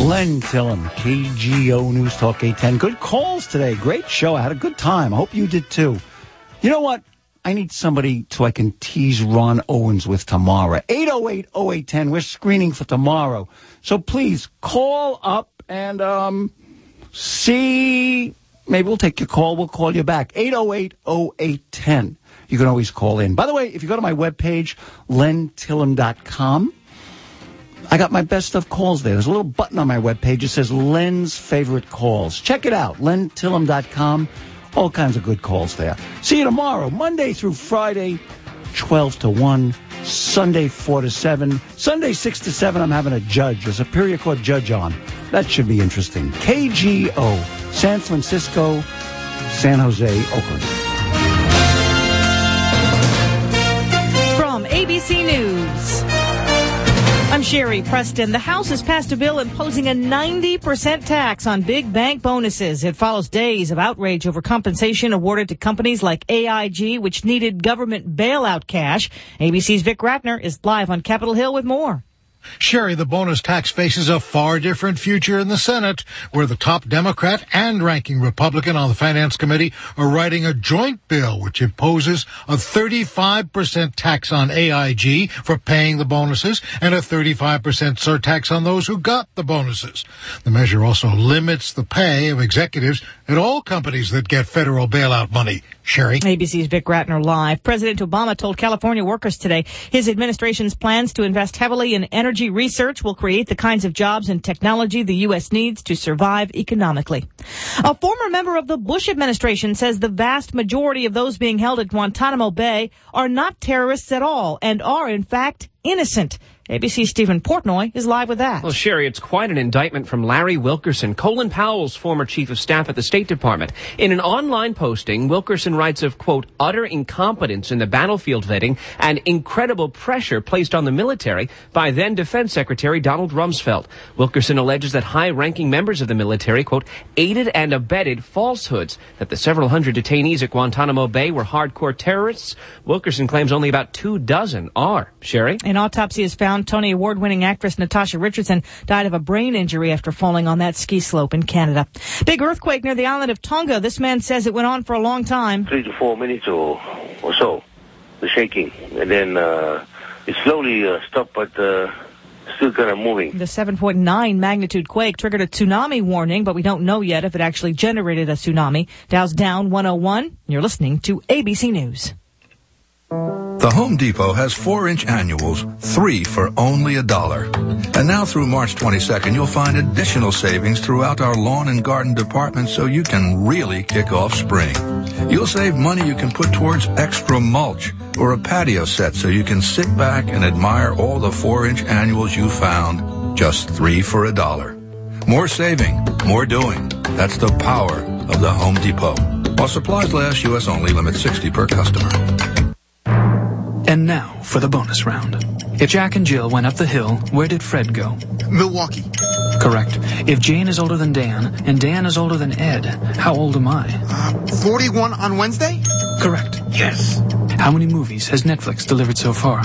Len Tillum, KGO News Talk 810. Good calls today. Great show. I had a good time. I hope you did too. You know what? I need somebody so I can tease Ron Owens with tomorrow. 808-0810. We're screening for tomorrow. So please call up and see. Maybe we'll take your call. We'll call you back. 808-0810. You can always call in. By the way, if you go to my webpage, lentillum.com, I got my best of calls there. There's a little button on my webpage. It says Len's Favorite Calls. Check it out, lentillum.com. All kinds of good calls there. See you tomorrow, Monday through Friday, 12 to 1, Sunday 4 to 7. Sunday 6 to 7, I'm having a judge, a Superior Court judge on. That should be interesting. KGO, San Francisco, San Jose, Oakland. From ABC News, I'm Sherry Preston. The House has passed a bill imposing a 90% tax on big bank bonuses. It follows days of outrage over compensation awarded to companies like AIG, which needed government bailout cash. ABC's Vic Ratner is live on Capitol Hill with more. Sherry, the bonus tax faces a far different future in the Senate, where the top Democrat and ranking Republican on the Finance Committee are writing a joint bill which imposes a 35% tax on AIG for paying the bonuses and a 35% surtax on those who got the bonuses. The measure also limits the pay of executives at all companies that get federal bailout money. Sherry. ABC's Vic Ratner live. President Obama told California workers today his administration's plans to invest heavily in energy research will create the kinds of jobs and technology the U.S. needs to survive economically. A former member of the Bush administration says the vast majority of those being held at Guantanamo Bay are not terrorists at all and are, in fact, innocent. ABC's Stephen Portnoy is live with that. Well, Sherry, it's quite an indictment from Larry Wilkerson, Colin Powell's former chief of staff at the State Department. In an online posting, Wilkerson writes of, quote, utter incompetence in the battlefield vetting and incredible pressure placed on the military by then Defense Secretary Donald Rumsfeld. Wilkerson alleges that high-ranking members of the military, quote, aided and abetted falsehoods that the several hundred detainees at Guantanamo Bay were hardcore terrorists. Wilkerson claims only about 24 are. Sherry? An autopsy has found Tony Award-winning actress Natasha Richardson died of a brain injury after falling on that ski slope in Canada. Big earthquake near the island of Tonga. This man says it went on for a long time. 3 to 4 minutes or so, the shaking. And then it slowly stopped, but still kind of moving. The 7.9 magnitude quake triggered a tsunami warning, but we don't know yet if it actually generated a tsunami. Dow's down 101. You're listening to ABC News. The Home Depot has 4-inch annuals, 3 for only $1. And now through March 22nd, you'll find additional savings throughout our lawn and garden department so you can really kick off spring. You'll save money you can put towards extra mulch or a patio set so you can sit back and admire all the 4-inch annuals you found. Just 3 for $1. More saving, more doing. That's the power of the Home Depot. While supplies last, U.S. only, limit 60 per customer. And now for the bonus round. If Jack and Jill went up the hill, where did Fred go? Milwaukee. Correct. If Jane is older than Dan and Dan is older than Ed, how old am I? 41 on Wednesday? Correct. Yes. How many movies has Netflix delivered so far?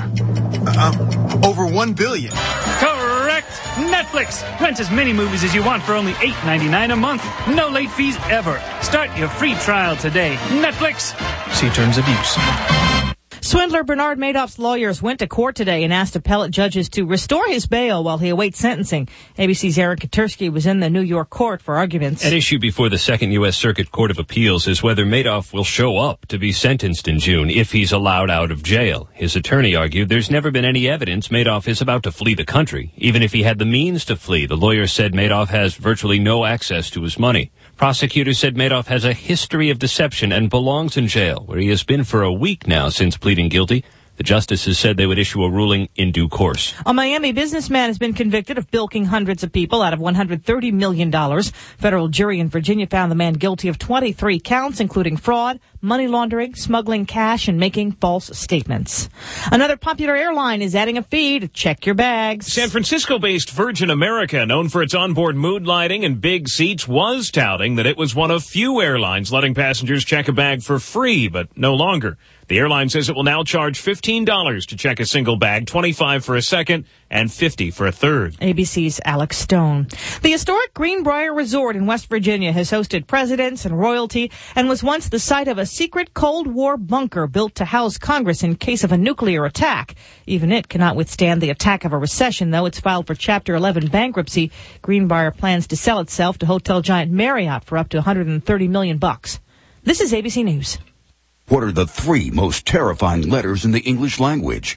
Over 1 billion. Correct. Netflix. Rent as many movies as you want for only $8.99 a month. No late fees ever. Start your free trial today. Netflix. See terms of use. Swindler Bernard Madoff's lawyers went to court today and asked appellate judges to restore his bail while he awaits sentencing. ABC's Aaron Katursky was in the New York court for arguments. At issue before the Second U.S. Circuit Court of Appeals is whether Madoff will show up to be sentenced in June if he's allowed out of jail. His attorney argued there's never been any evidence Madoff is about to flee the country. Even if he had the means to flee, the lawyer said Madoff has virtually no access to his money. Prosecutors said Madoff has a history of deception and belongs in jail, where he has been for a week now since pleading guilty. The justices said they would issue a ruling in due course. A Miami businessman has been convicted of bilking hundreds of people out of $130 million. Federal jury in Virginia found the man guilty of 23 counts, including fraud, money laundering, smuggling cash, and making false statements. Another popular airline is adding a fee to check your bags. San Francisco-based Virgin America, known for its onboard mood lighting and big seats, was touting that it was one of few airlines letting passengers check a bag for free, but no longer. The airline says it will now charge $15 to check a single bag, $25 for a second, and $50 for a third. ABC's Alex Stone. The historic Greenbrier Resort in West Virginia has hosted presidents and royalty and was once the site of a secret Cold War bunker built to house Congress in case of a nuclear attack. Even it cannot withstand the attack of a recession, though. It's filed for Chapter 11 bankruptcy. Greenbrier plans to sell itself to hotel giant Marriott for up to $130 million. This is ABC News. What are the 3 most terrifying letters in the English language?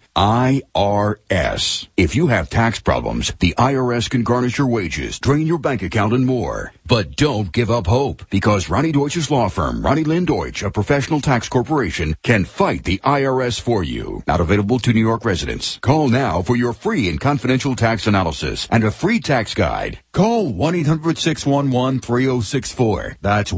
IRS. If you have tax problems, the IRS can garnish your wages, drain your bank account, and more. But don't give up hope, because Ronnie Deutsch's law firm, Ronnie Lynn Deutsch, a professional tax corporation, can fight the IRS for you. Not available to New York residents. Call now for your free and confidential tax analysis and a free tax guide. Call 1-800-611-3064. That's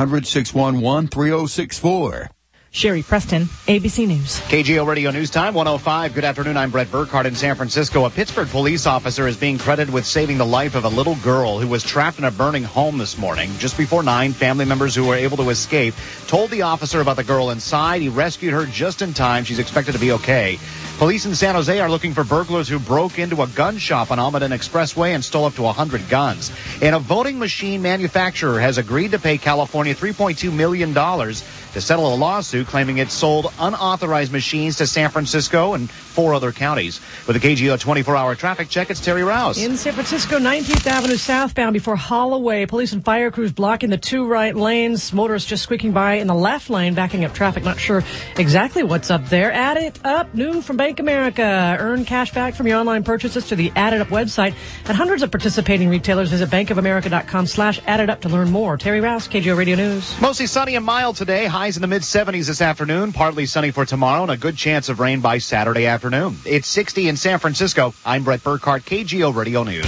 1-800-611-3064. Sherry Preston, ABC News. KGO Radio News Time, 1:05. Good afternoon. I'm Brett Burkhardt in San Francisco. A Pittsburgh police officer is being credited with saving the life of a little girl who was trapped in a burning home this morning. Just before 9, family members who were able to escape told the officer about the girl inside. He rescued her just in time. She's expected to be okay. Police in San Jose are looking for burglars who broke into a gun shop on Almaden Expressway and stole up to 100 guns. And a voting machine manufacturer has agreed to pay California $3.2 million to settle a lawsuit claiming it sold unauthorized machines to San Francisco and 4 other counties. With a KGO 24-hour traffic check, it's Terry Rouse. In San Francisco, 19th Avenue southbound before Holloway, police and fire crews blocking the 2 right lanes. Motorists just squeaking by in the left lane, backing up traffic. Not sure exactly what's up there. Add it up. New from Bank America. Earn cash back from your online purchases to the Add It Up website. At hundreds of participating retailers, visit bankofamerica.com/additup to learn more. Terry Rouse, KGO Radio News. Mostly sunny and mild today. Highs in the mid-70s this afternoon. Partly sunny for tomorrow and a good chance of rain by Saturday afternoon. It's 60 in San Francisco. I'm Brett Burkhardt, KGO Radio News.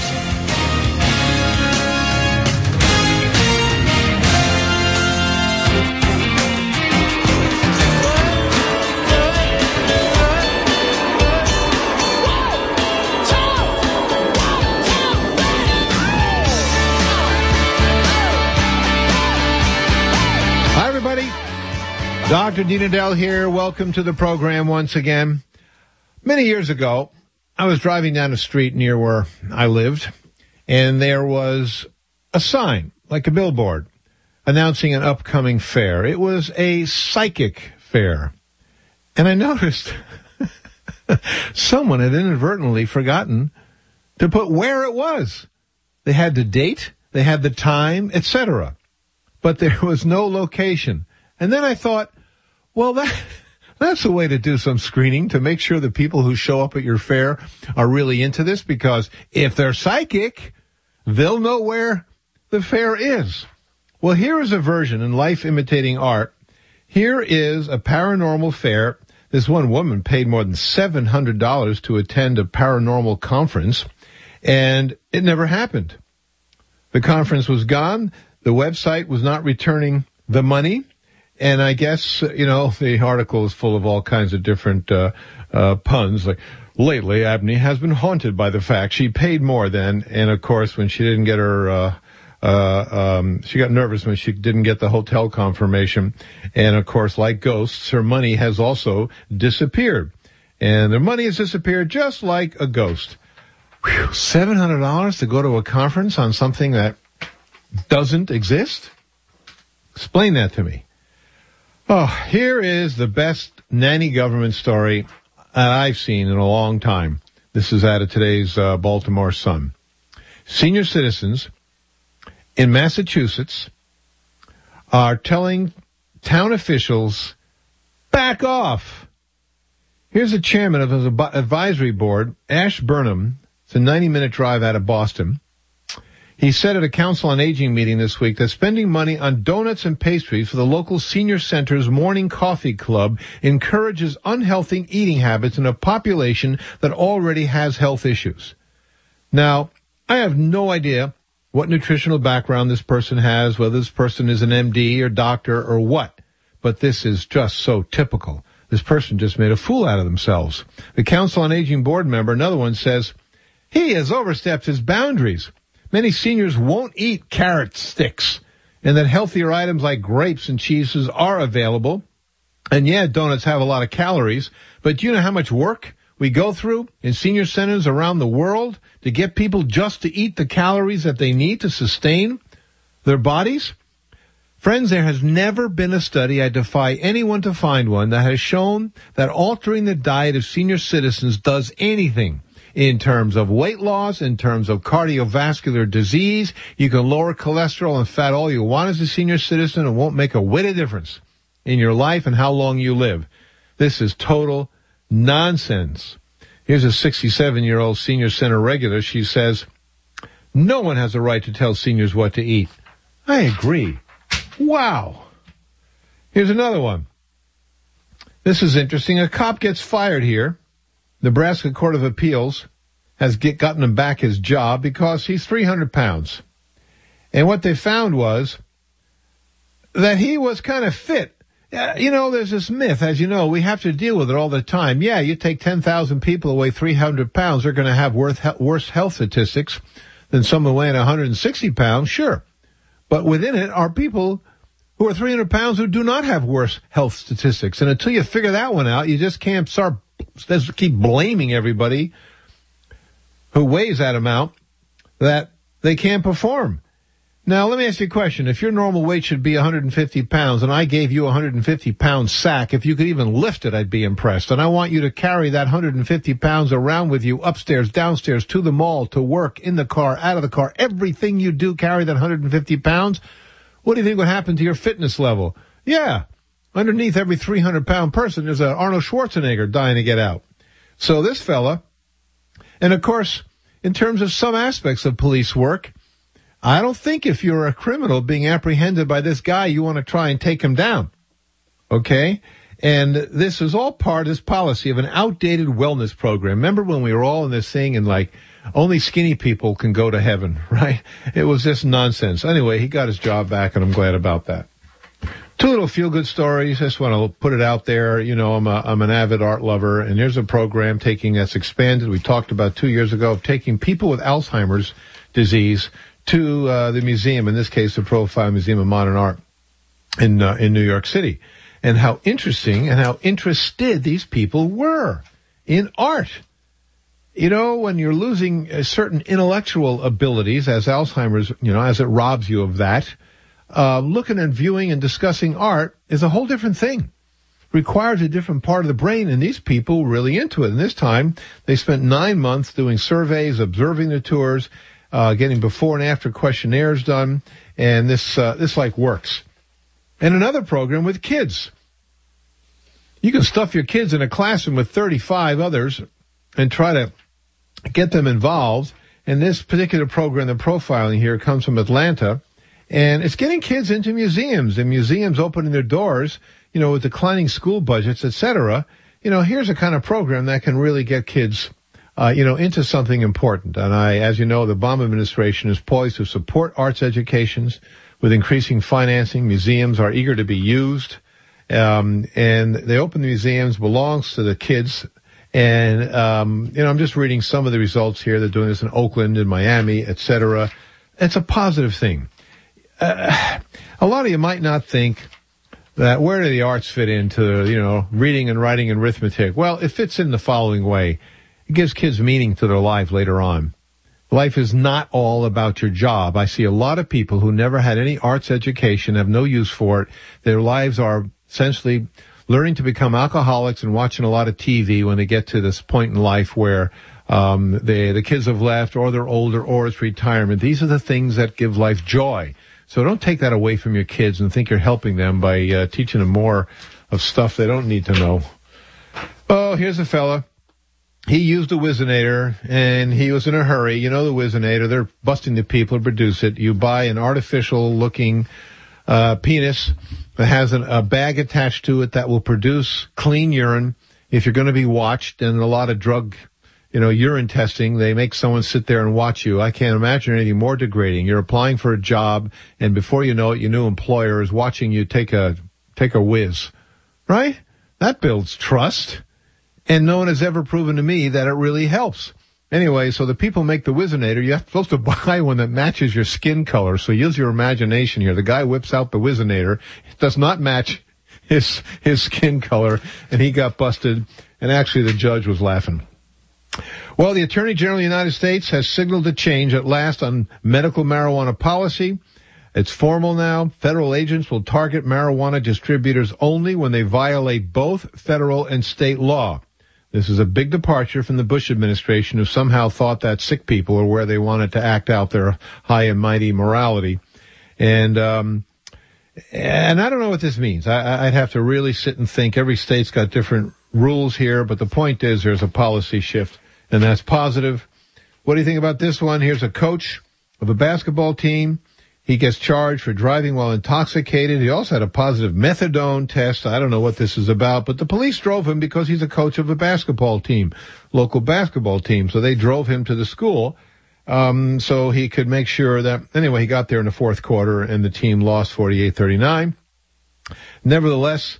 Dr. Dean Adele here. Welcome to the program once again. Many years ago, I was driving down a street near where I lived, and there was a sign, like a billboard, announcing an upcoming fair. It was a psychic fair. And I noticed someone had inadvertently forgotten to put where it was. They had the date, they had the time, etc. But there was no location. And then I thought, well, that's a way to do some screening to make sure the people who show up at your fair are really into this, because if they're psychic, they'll know where the fair is. Well, here is a version in Life Imitating Art. Here is a paranormal fair. This one woman paid more than $700 to attend a paranormal conference, and it never happened. The conference was gone. The website was not returning the money. And I guess, the article is full of all kinds of different puns, like, lately Abney has been haunted by the fact she paid more than, and of course when she didn't get her, she got nervous when she didn't get the hotel confirmation. And of course, like ghosts, her money has also disappeared. And the money has disappeared just like a ghost. Whew, $700 to go to a conference on something that doesn't exist? Explain that to me. Oh, here is the best nanny government story that I've seen in a long time. This is out of today's Baltimore Sun. Senior citizens in Massachusetts are telling town officials, back off. Here's the chairman of his advisory board, Ash Burnham. It's a 90-minute drive out of Boston. He said at a Council on Aging meeting this week that spending money on donuts and pastries for the local senior center's morning coffee club encourages unhealthy eating habits in a population that already has health issues. Now, I have no idea what nutritional background this person has, whether this person is an MD or doctor or what, but this is just so typical. This person just made a fool out of themselves. The Council on Aging board member, another one, says, he has overstepped his boundaries. Many seniors won't eat carrot sticks, and that healthier items like grapes and cheeses are available. And yeah, donuts have a lot of calories, but do you know how much work we go through in senior centers around the world to get people just to eat the calories that they need to sustain their bodies? Friends, there has never been a study, I defy anyone to find one, that has shown that altering the diet of senior citizens does anything in terms of weight loss, in terms of cardiovascular disease. You can lower cholesterol and fat all you want as a senior citizen. It won't make a whit of difference in your life and how long you live. This is total nonsense. Here's a 67-year-old senior center regular. She says, no one has a right to tell seniors what to eat. I agree. Wow. Here's another one. This is interesting. A cop gets fired here. Nebraska Court of Appeals has gotten him back his job because he's 300 pounds. And what they found was that he was kind of fit. You know, there's this myth, as you know, we have to deal with it all the time. Yeah, you take 10,000 people away 300 pounds, they're going to have worse health statistics than someone weighing 160 pounds, sure. But within it are people who are 300 pounds who do not have worse health statistics. And until you figure that one out, you just can't keep blaming everybody who weighs that amount that they can't perform. Now, let me ask you a question. If your normal weight should be 150 pounds and I gave you a 150-pound sack, if you could even lift it, I'd be impressed. And I want you to carry that 150 pounds around with you upstairs, downstairs, to the mall, to work, in the car, out of the car. Everything you do, carry that 150 pounds. What do you think would happen to your fitness level? Yeah, underneath every 300-pound person, there's an Arnold Schwarzenegger dying to get out. So this fella, and of course, in terms of some aspects of police work, I don't think if you're a criminal being apprehended by this guy, you want to try and take him down. Okay? And this is all part of this policy of an outdated wellness program. Remember when we were all in this thing and like, only skinny people can go to heaven, right? It was just nonsense. Anyway, he got his job back, and I'm glad about that. Two little feel-good stories. I just want to put it out there. You know, I'm an avid art lover, and here's a program that's expanded. We talked about 2 years ago of taking people with Alzheimer's disease to the museum, in this case, the Profile Museum of Modern Art in New York City, and how interesting and how interested these people were in art. You know, when you're losing certain intellectual abilities, as Alzheimer's, as it robs you of that, looking and viewing and discussing art is a whole different thing. Requires a different part of the brain, and these people were really into it. And this time, they spent 9 months doing surveys, observing the tours, getting before and after questionnaires done, and this works. And another program with kids. You can stuff your kids in a classroom with 35 others and try to get them involved. And this particular program, the profiling here, comes from Atlanta, and it's getting kids into museums, and museums opening their doors, with declining school budgets, etc. Here's a kind of program that can really get kids into something important. And as you know, the Obama administration is poised to support arts educations with increasing financing. Museums are eager to be used. And they open the museums, belongs to the kids. And, I'm just reading some of the results here. They're doing this in Oakland, in Miami, etc. It's a positive thing. A lot of you might not think that where do the arts fit into, reading and writing and arithmetic? Well, it fits in the following way. It gives kids meaning to their life later on. Life is not all about your job. I see a lot of people who never had any arts education, have no use for it. Their lives are essentially learning to become alcoholics and watching a lot of TV when they get to this point in life where the kids have left, or they're older, or it's retirement. These are the things that give life joy. So don't take that away from your kids and think you're helping them by teaching them more of stuff they don't need to know. Oh, here's a fella. He used a Whizzinator, and he was in a hurry. You know the Whizzinator. They're busting the people to produce it. You buy an artificial-looking penis that has a bag attached to it that will produce clean urine. If you're going to be watched, and a lot of drug, urine testing, they make someone sit there and watch you. I can't imagine anything more degrading. You're applying for a job, and before you know it, your new employer is watching you take a whiz. Right? That builds trust. And no one has ever proven to me that it really helps. Anyway, so the people make the Whizzinator. You're supposed to buy one that matches your skin color. So use your imagination here. The guy whips out the Whizzinator. It does not match his skin color, and he got busted, and actually the judge was laughing. Well, the Attorney General of the United States has signaled a change at last on medical marijuana policy. It's formal now. Federal agents will target marijuana distributors only when they violate both federal and state law. This is a big departure from the Bush administration, who somehow thought that sick people are where they wanted to act out their high and mighty morality. And I don't know what this means. I'd have to really sit and think. Every state's got different rules here, but the point is there's a policy shift, and that's positive. What do you think about this one? Here's a coach of a basketball team. He gets charged for driving while intoxicated. He also had a positive methadone test. I don't know what this is about, but the police drove him because he's a coach of a basketball team, local basketball team. So they drove him to the school so he could make sure that, anyway, he got there in the fourth quarter and the team lost 48-39. Nevertheless,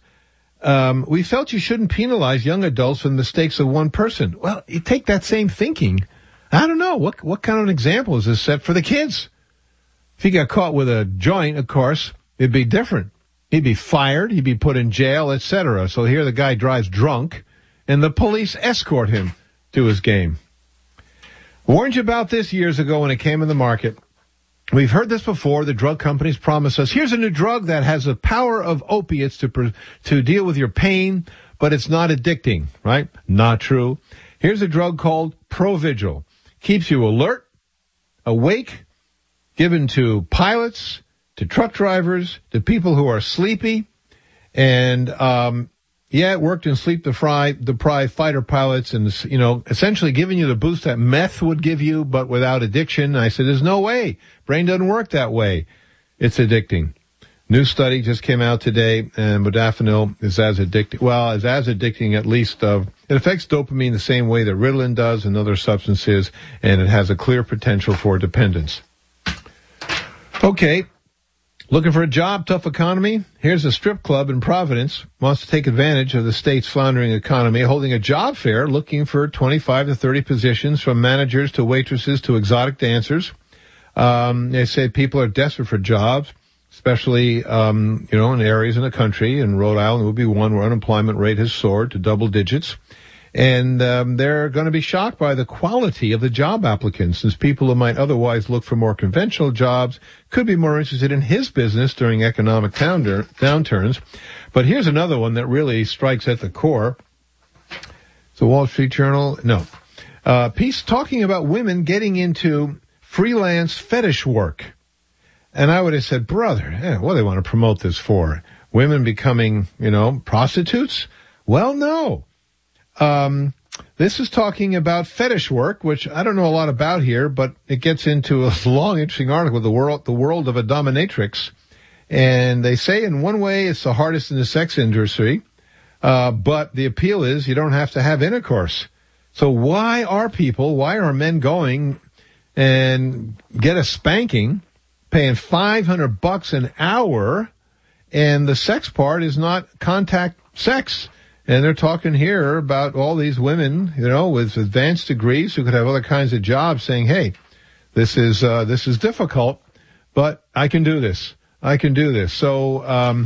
we felt you shouldn't penalize young adults for the mistakes of one person. Well, you take that same thinking. I don't know. What kind of an example is this set for the kids? If he got caught with a joint, of course, it'd be different. He'd be fired, he'd be put in jail, etc. So here the guy drives drunk, and the police escort him to his game. Warned you about this years ago when it came in the market. We've heard this before. The drug companies promise us, here's a new drug that has the power of opiates to deal with your pain, but it's not addicting, right? Not true. Here's a drug called Provigil. Keeps you alert, awake, given to pilots, to truck drivers, to people who are sleepy. And, it worked in sleep-deprived fighter pilots and, essentially giving you the boost that meth would give you, but without addiction. And I said, there's no way. Brain doesn't work that way. It's addicting. New study just came out today, and modafinil is as addicting. Well, it's as addicting, at least. It affects dopamine the same way that Ritalin does and other substances, and it has a clear potential for dependence. Okay, looking for a job, tough economy? Here's a strip club in Providence, wants to take advantage of the state's floundering economy, holding a job fair, looking for 25 to 30 positions, from managers to waitresses to exotic dancers. They say people are desperate for jobs, especially, in areas in the country, and Rhode Island would be one where unemployment rate has soared to double digits. And they're going to be shocked by the quality of the job applicants, since people who might otherwise look for more conventional jobs could be more interested in his business during economic downturns. But here's another one that really strikes at the core. It's the Wall Street Journal. No. Piece talking about women getting into freelance fetish work. And I would have said, brother, what do they want to promote this for? Women becoming, prostitutes? Well, no. This is talking about fetish work, which I don't know a lot about here, but it gets into a long, interesting article, the world of a dominatrix. And they say in one way it's the hardest in the sex industry, but the appeal is you don't have to have intercourse. So why are men going and get a spanking, paying $500 an hour, and the sex part is not contact sex? And they're talking here about all these women, with advanced degrees who could have other kinds of jobs, saying, hey, this is difficult, but I can do this. So,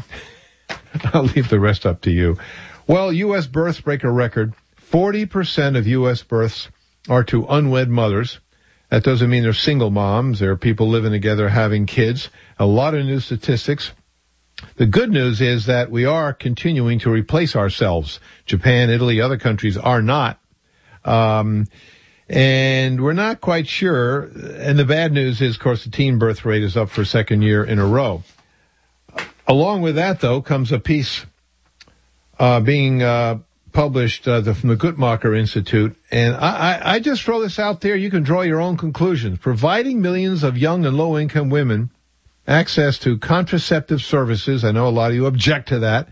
I'll leave the rest up to you. Well, U.S. births break a record. 40% of U.S. births are to unwed mothers. That doesn't mean they're single moms. There are people living together having kids. A lot of new statistics. The good news is that we are continuing to replace ourselves. Japan, Italy, other countries are not. And we're not quite sure. And the bad news is, of course, the teen birth rate is up for a second year in a row. Along with that, though, comes a piece being published from the Guttmacher Institute. And I just throw this out there. You can draw your own conclusions. Providing millions of young and low-income women access to contraceptive services. I know a lot of you object to that.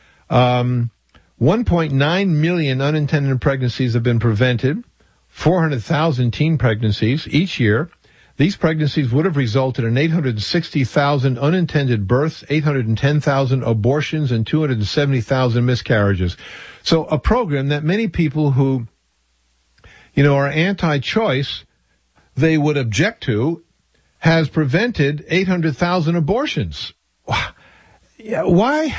1.9 million unintended pregnancies have been prevented. 400,000 teen pregnancies each year. These pregnancies would have resulted in 860,000 unintended births, 810,000 abortions, and 270,000 miscarriages. So a program that many people who, are anti-choice, they would object to, has prevented 800,000 abortions. Why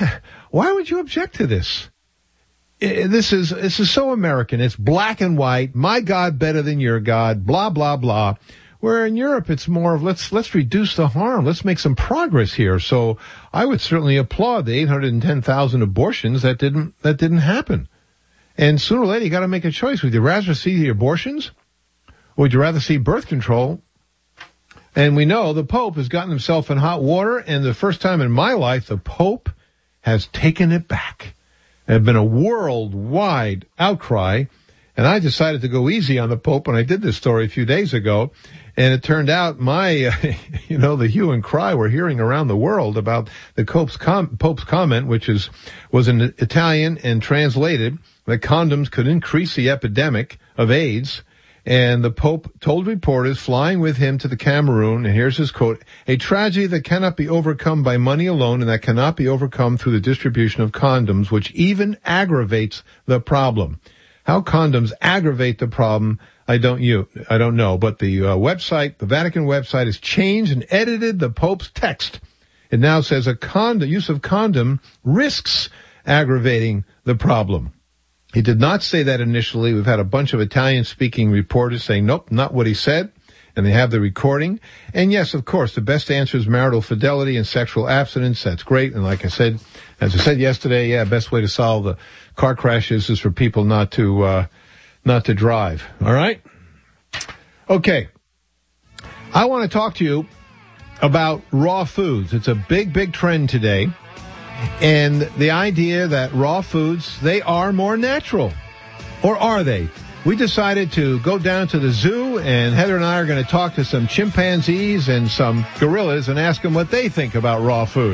Why would you object to this? This is so American. It's black and white. My God better than your God. Blah blah blah. Where in Europe it's more of let's reduce the harm. Let's make some progress here. So I would certainly applaud the 810,000 abortions that didn't happen. And sooner or later you got to make a choice. Would you rather see the abortions, or would you rather see birth control? And we know the Pope has gotten himself in hot water, and the first time in my life the Pope has taken it back. There had been a worldwide outcry, and I decided to go easy on the Pope when I did this story a few days ago. And it turned out the hue and cry we're hearing around the world about the Pope's comment, which was in Italian and translated, that condoms could increase the epidemic of AIDS. And the Pope told reporters flying with him to the Cameroon, and here's his quote, "A tragedy that cannot be overcome by money alone and that cannot be overcome through the distribution of condoms, which even aggravates the problem." How condoms aggravate the problem, I don't know. But the the Vatican website has changed and edited the Pope's text. It now says use of condom risks aggravating the problem. He did not say that initially. We've had a bunch of Italian-speaking reporters saying, nope, not what he said, and they have the recording. And yes, of course, the best answer is marital fidelity and sexual abstinence. That's great. And like I said, as I said yesterday, best way to solve the car crashes is for people not to drive. All right? Okay. I want to talk to you about raw foods. It's a big, big trend today. And the idea that raw foods, they are more natural. Or are they? We decided to go down to the zoo, and Heather and I are going to talk to some chimpanzees and some gorillas and ask them what they think about raw food.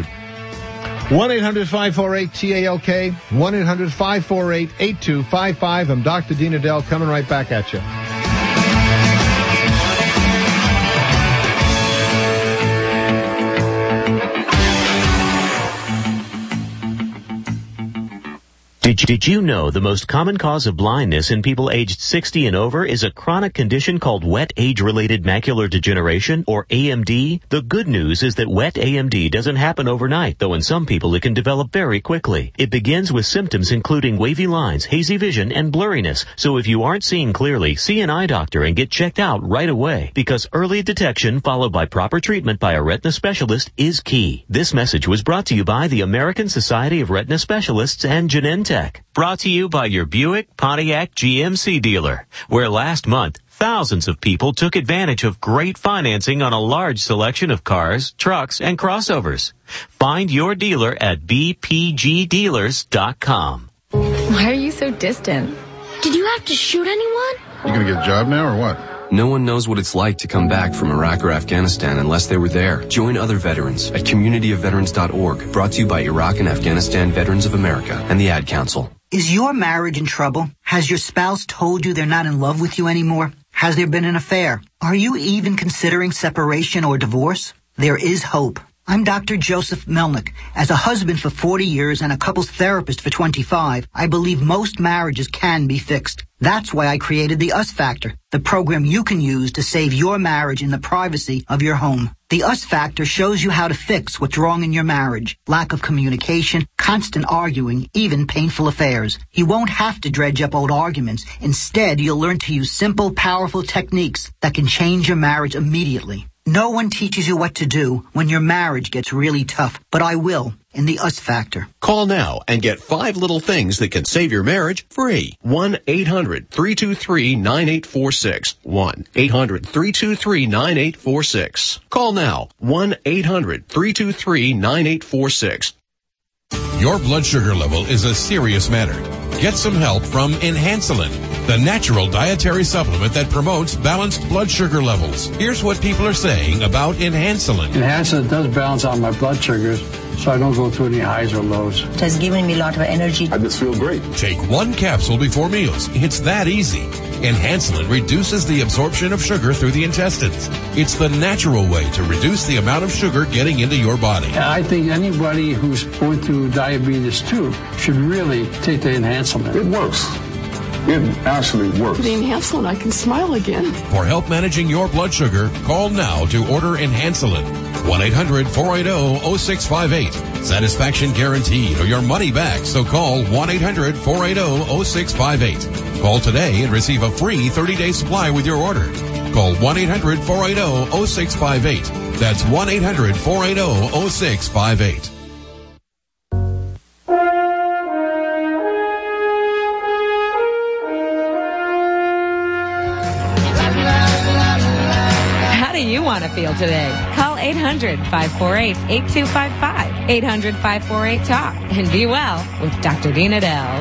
1-800-548-TALK, 1-800-548-8255. I'm Dr. Dean Adele, coming right back at you. Did you know the most common cause of blindness in people aged 60 and over is a chronic condition called wet age-related macular degeneration, or AMD? The good news is that wet AMD doesn't happen overnight, though in some people it can develop very quickly. It begins with symptoms including wavy lines, hazy vision, and blurriness. So if you aren't seeing clearly, see an eye doctor and get checked out right away, because early detection followed by proper treatment by a retina specialist is key. This message was brought to you by the American Society of Retina Specialists and Genentech. Brought to you by your Buick, Pontiac, GMC dealer, where last month, thousands of people took advantage of great financing on a large selection of cars, trucks, and crossovers. Find your dealer at bpgdealers.com. Why are you so distant? Did you have to shoot anyone? You gonna get a job now or what? No one knows what it's like to come back from Iraq or Afghanistan unless they were there. Join other veterans at communityofveterans.org. Brought to you by Iraq and Afghanistan Veterans of America and the Ad Council. Is your marriage in trouble? Has your spouse told you they're not in love with you anymore? Has there been an affair? Are you even considering separation or divorce? There is hope. I'm Dr. Joseph Melnick. As a husband for 40 years and a couples therapist for 25, I believe most marriages can be fixed. That's why I created the US Factor, the program you can use to save your marriage in the privacy of your home. The US Factor shows you how to fix what's wrong in your marriage: lack of communication, constant arguing, even painful affairs. You won't have to dredge up old arguments. Instead, you'll learn to use simple, powerful techniques that can change your marriage immediately. No one teaches you what to do when your marriage gets really tough, but I will in the US Factor. Call now and get 5 little things that can save your marriage free. 1-800-323-9846. 1-800-323-9846. Call now. 1-800-323-9846. Your blood sugar level is a serious matter. Get some help from Enhancelin, the natural dietary supplement that promotes balanced blood sugar levels. Here's what people are saying about Enhancelin. Enhancelin does balance out my blood sugars, so I don't go through any highs or lows. It has given me a lot of energy. I just feel great. Take 1 capsule before meals. It's that easy. Enhancelin reduces the absorption of sugar through the intestines. It's the natural way to reduce the amount of sugar getting into your body. I think anybody who's going through diabetes too should really take the Enhancelin. It works. It actually works. The Enhancelin, I can smile again. For help managing your blood sugar, call now to order Enhancelin. 1-800-480-0658. Satisfaction guaranteed or your money back. So call 1-800-480-0658. Call today and receive a free 30-day supply with your order. Call 1-800-480-0658. That's 1-800-480-0658. How do you want to feel today? Call 800-548-8255. 800-548-TALK. And be well with Dr. Dean Adele.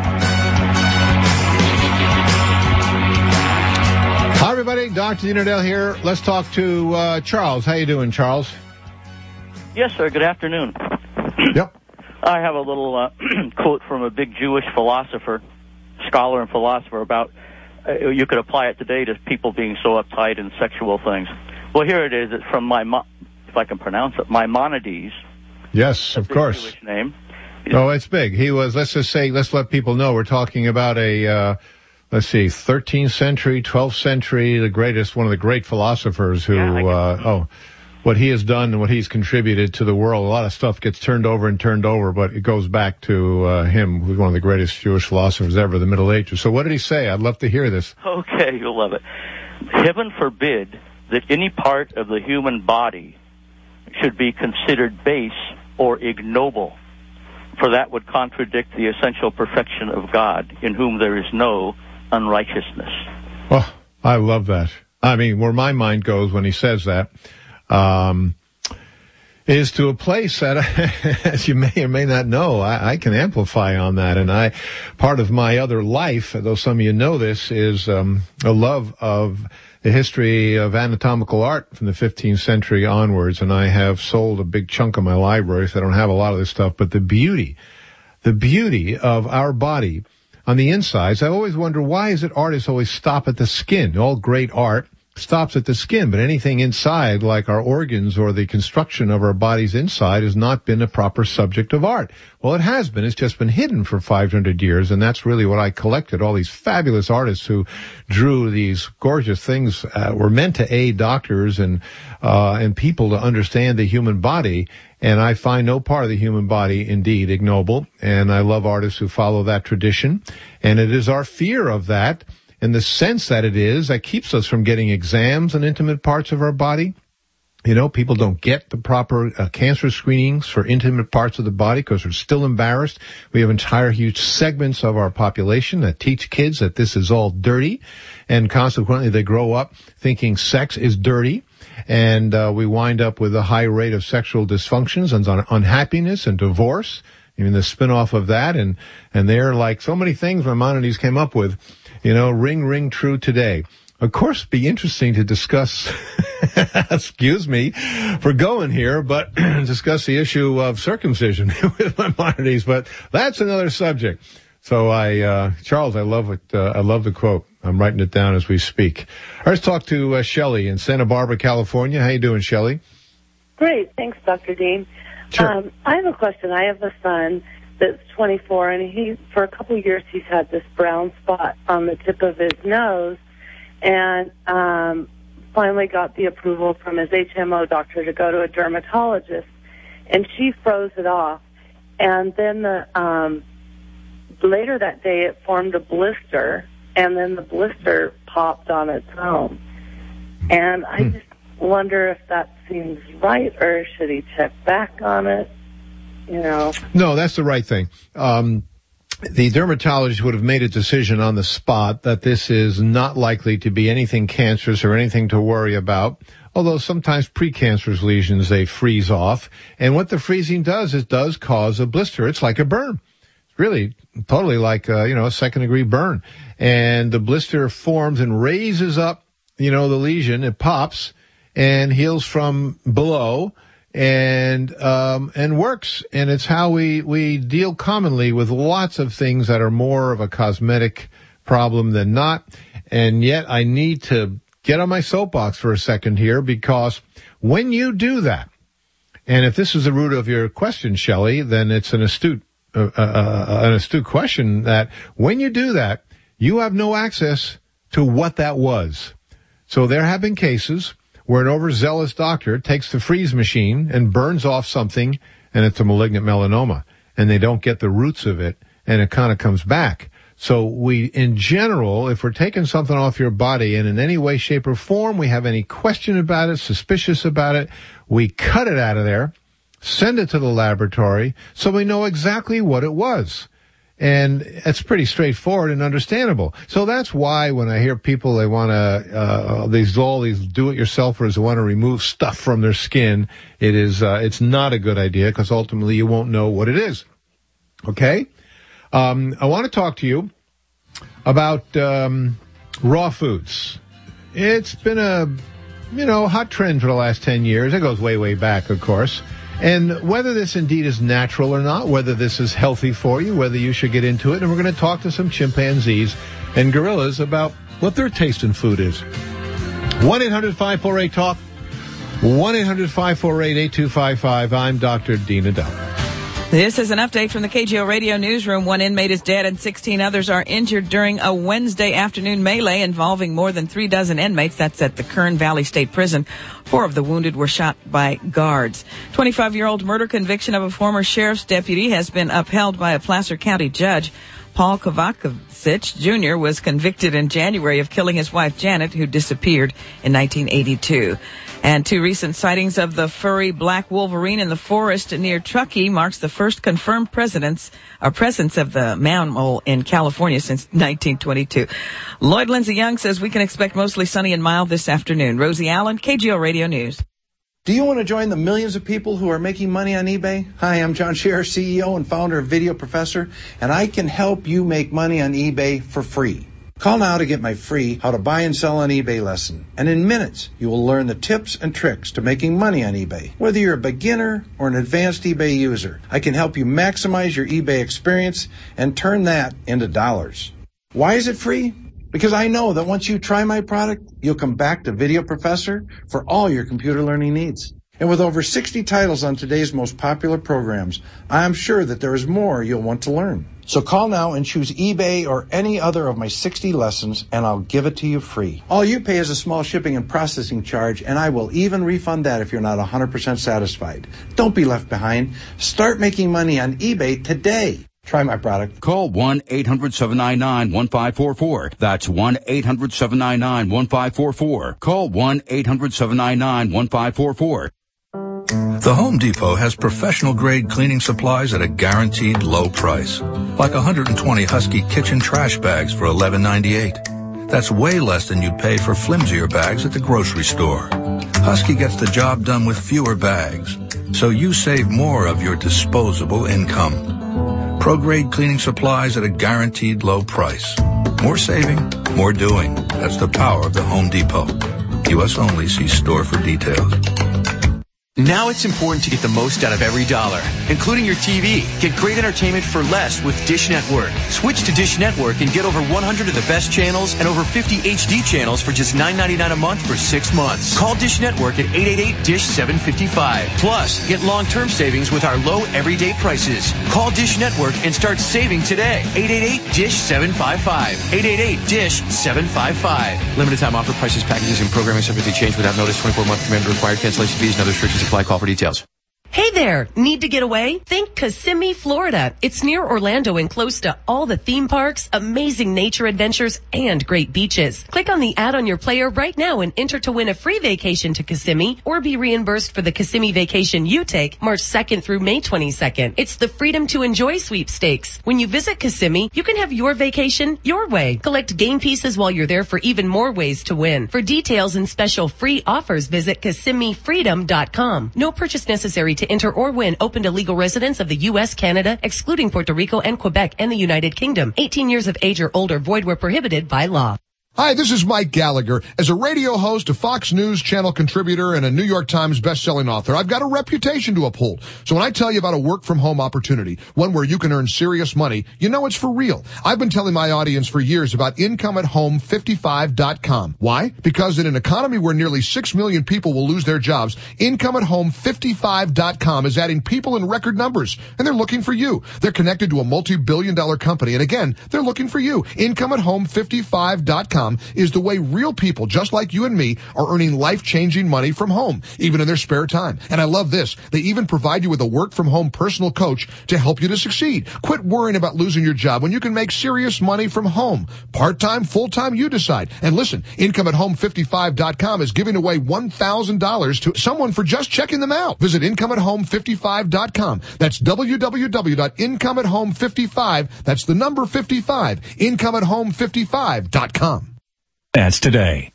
Hi, everybody. Dr. Dean Adele here. Let's talk to Charles. How you doing, Charles? Yes, sir. Good afternoon. Yep. I have a little quote from a big Jewish scholar and philosopher about you could apply it today to people being so uptight in sexual things. Well, here it is. It's from if I can pronounce it, Maimonides. Yes, of course. Jewish name. Oh, it's big. He was, let's let people know we're talking about a, 13th century, 12th century, one of the great philosophers who, what he has done and what he's contributed to the world. A lot of stuff gets turned over, but it goes back to him, who's one of the greatest Jewish philosophers ever, the Middle Ages. So what did he say? I'd love to hear this. Okay, you'll love it. Heaven forbid that any part of the human body should be considered base or ignoble, for that would contradict the essential perfection of God, in whom there is no unrighteousness. Oh, I love that. I mean, where my mind goes when he says that, is to a place that, as you may or may not know, I can amplify on that. And part of my other life, though some of you know this, is a love of the history of anatomical art from the 15th century onwards. And I have sold a big chunk of my library, so I don't have a lot of this stuff. But the beauty of our body on the insides, I always wonder, why is it artists always stop at the skin? All great art stops at the skin, but anything inside, like our organs or the construction of our bodies inside, has not been a proper subject of art. Well, it has been. It's just been hidden for 500 years, and that's really what I collected. All these fabulous artists who drew these gorgeous things were meant to aid doctors and people to understand the human body. And I find no part of the human body indeed ignoble, and I love artists who follow that tradition. And it is our fear of that, in the sense that it is, that keeps us from getting exams on intimate parts of our body. You know, people don't get the proper cancer screenings for intimate parts of the body because they're still embarrassed. We have entire huge segments of our population that teach kids that this is all dirty, and consequently they grow up thinking sex is dirty. And we wind up with a high rate of sexual dysfunctions and unhappiness and divorce. I mean, the spin-off of that, and they're like so many things Maimonides came up with. You know, ring true today. Of course, it'd be interesting to discuss, excuse me for going here, but discuss the issue of circumcision with Maimonides, but that's another subject. So Charles, I love it. I love the quote. I'm writing it down as we speak. All right, let's talk to Shelley in Santa Barbara, California. How you doing, Shelley? Great. Thanks, Dr. Dean. Sure. I have a question. I have a son that's 24, and for a couple of years, he's had this brown spot on the tip of his nose, and finally got the approval from his HMO doctor to go to a dermatologist, and she froze it off. And then later that day, it formed a blister, and then the blister popped on its own. And I just wonder if that seems right, or should he check back on it? You know. No, that's the right thing. The dermatologist would have made a decision on the spot that this is not likely to be anything cancerous or anything to worry about. Although sometimes precancerous lesions, they freeze off. And what the freezing does, it does cause a blister. It's like a burn. It's really totally like, a second-degree burn. And the blister forms and raises up, the lesion. It pops and heals from below. And works. And it's how we deal commonly with lots of things that are more of a cosmetic problem than not. And yet I need to get on my soapbox for a second here, because when you do that, and if this is the root of your question, Shelley, then it's an astute question, that when you do that, you have no access to what that was. So there have been cases where an overzealous doctor takes the freeze machine and burns off something, and it's a malignant melanoma, and they don't get the roots of it, and it kind of comes back. So we, in general, if we're taking something off your body and in any way, shape, or form, we have any question about it, suspicious about it, we cut it out of there, send it to the laboratory so we know exactly what it was. And it's pretty straightforward and understandable. So that's why when I hear people, they want to, all these do-it-yourselfers who want to remove stuff from their skin, it's not a good idea because ultimately you won't know what it is. Okay? I want to talk to you about raw foods. It's been a, hot trend for the last 10 years. It goes way, way back, of course. And whether this indeed is natural or not, whether this is healthy for you, whether you should get into it, and we're going to talk to some chimpanzees and gorillas about what their taste in food is. 1-800-548-TALK, 1-800-548-8255. I'm Dr. Dean Adel. This is an update from the KGO Radio newsroom. One inmate is dead and 16 others are injured during a Wednesday afternoon melee involving more than 36 inmates. That's at the Kern Valley State Prison. 4 of the wounded were shot by guards. 25-year-old murder conviction of a former sheriff's deputy has been upheld by a Placer County judge. Paul Kovacevic Jr. was convicted in January of killing his wife Janet, who disappeared in 1982. And 2 recent sightings of the furry black wolverine in the forest near Truckee marks the first confirmed presence of the mammal in California since 1922. Lloyd Lindsay Young says we can expect mostly sunny and mild this afternoon. Rosie Allen, KGO Radio News. Do you want to join the millions of people who are making money on eBay? Hi, I'm John Scherer, CEO and founder of Video Professor, and I can help you make money on eBay for free. Call now to get my free How to Buy and Sell on eBay lesson. And in minutes, you will learn the tips and tricks to making money on eBay. Whether you're a beginner or an advanced eBay user, I can help you maximize your eBay experience and turn that into dollars. Why is it free? Because I know that once you try my product, you'll come back to Video Professor for all your computer learning needs. And with over 60 titles on today's most popular programs, I'm sure that there is more you'll want to learn. So call now and choose eBay or any other of my 60 lessons, and I'll give it to you free. All you pay is a small shipping and processing charge, and I will even refund that if you're not 100% satisfied. Don't be left behind. Start making money on eBay today. Try my product. Call 1-800-799-1544. That's 1-800-799-1544. Call 1-800-799-1544. The Home Depot has professional-grade cleaning supplies at a guaranteed low price. Like 120 Husky kitchen trash bags for $11.98. That's way less than you'd pay for flimsier bags at the grocery store. Husky gets the job done with fewer bags, so you save more of your disposable income. Pro-grade cleaning supplies at a guaranteed low price. More saving, more doing. That's the power of the Home Depot. U.S. only. See store for details. Now it's important to get the most out of every dollar, including your TV. Get great entertainment for less with Dish Network. Switch to Dish Network and get over 100 of the best channels and over 50 HD channels for just $9.99 a month for 6 months. Call Dish Network at 888-DISH-755. Plus, get long-term savings with our low everyday prices. Call Dish Network and start saving today. 888-DISH-755. 888-DISH-755. Limited time offer. Prices, packages, and programming subject to change without notice. 24-month command required. Cancellation fees and other restrictions apply. Call for details. Hey there! Need to get away? Think Kissimmee, Florida. It's near Orlando and close to all the theme parks, amazing nature adventures, and great beaches. Click on the ad on your player right now and enter to win a free vacation to Kissimmee or be reimbursed for the Kissimmee vacation you take March 2nd through May 22nd. It's the Freedom to Enjoy sweepstakes. When you visit Kissimmee, you can have your vacation your way. Collect game pieces while you're there for even more ways to win. For details and special free offers, visit KissimmeeFreedom.com. No purchase necessary to enter or win. Open to legal residents of the U.S., Canada, excluding Puerto Rico and Quebec and the United Kingdom. 18 years of age or older. Void where prohibited by law. Hi, this is Mike Gallagher. As a radio host, a Fox News Channel contributor, and a New York Times best-selling author, I've got a reputation to uphold. So when I tell you about a work-from-home opportunity, one where you can earn serious money, you know it's for real. I've been telling my audience for years about IncomeAtHome55.com. Why? Because in an economy where nearly 6 million people will lose their jobs, IncomeAtHome55.com is adding people in record numbers, and they're looking for you. They're connected to a multi-billion-dollar company, and again, they're looking for you. IncomeAtHome55.com is the way real people just like you and me are earning life-changing money from home, even in their spare time. And I love this. They even provide you with a work-from-home personal coach to help you to succeed. Quit worrying about losing your job when you can make serious money from home. Part-time, full-time, you decide. And listen, IncomeAtHome55.com is giving away $1,000 to someone for just checking them out. Visit IncomeAtHome55.com. That's www.IncomeAtHome55. That's the number 55. IncomeAtHome55.com. That's today.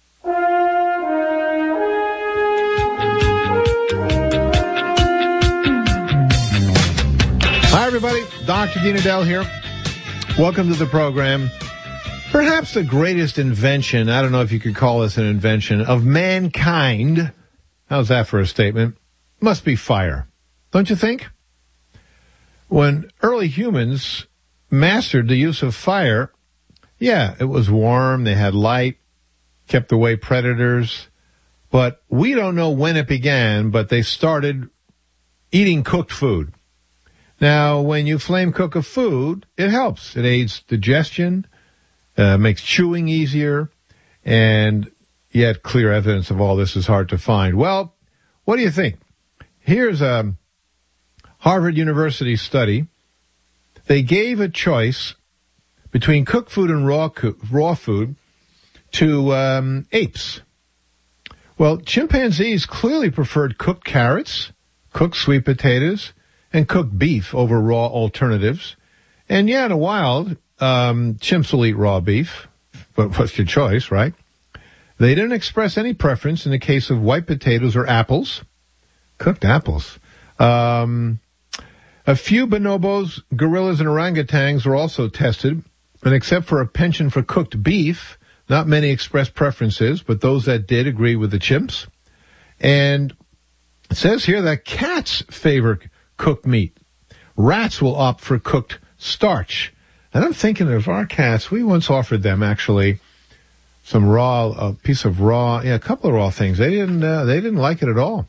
Hi, everybody. Dr. Dean Edell here. Welcome to the program. Perhaps the greatest invention, I don't know if you could call this an invention, of mankind, how's that for a statement, must be fire. Don't you think? When early humans mastered the use of fire, yeah, it was warm, they had light, kept away predators, but we don't know when it began, but they started eating cooked food. Now, when you flame cook a food, it helps. It aids digestion, makes chewing easier, and yet clear evidence of all this is hard to find. Well, what do you think? Here's a Harvard University study. They gave a choice between cooked food and raw food to apes. Well, chimpanzees clearly preferred cooked carrots, cooked sweet potatoes, and cooked beef over raw alternatives. And yeah, in the wild, chimps will eat raw beef, but what's your choice, right? They didn't express any preference in the case of white potatoes or apples, cooked apples. A few bonobos, gorillas, and orangutans were also tested, and except for a penchant for cooked beef, not many expressed preferences, but those that did agree with the chimps. And it says here that cats favor cooked meat. Rats will opt for cooked starch. And I'm thinking of our cats, we once offered them actually a couple of raw things. They didn't like it at all.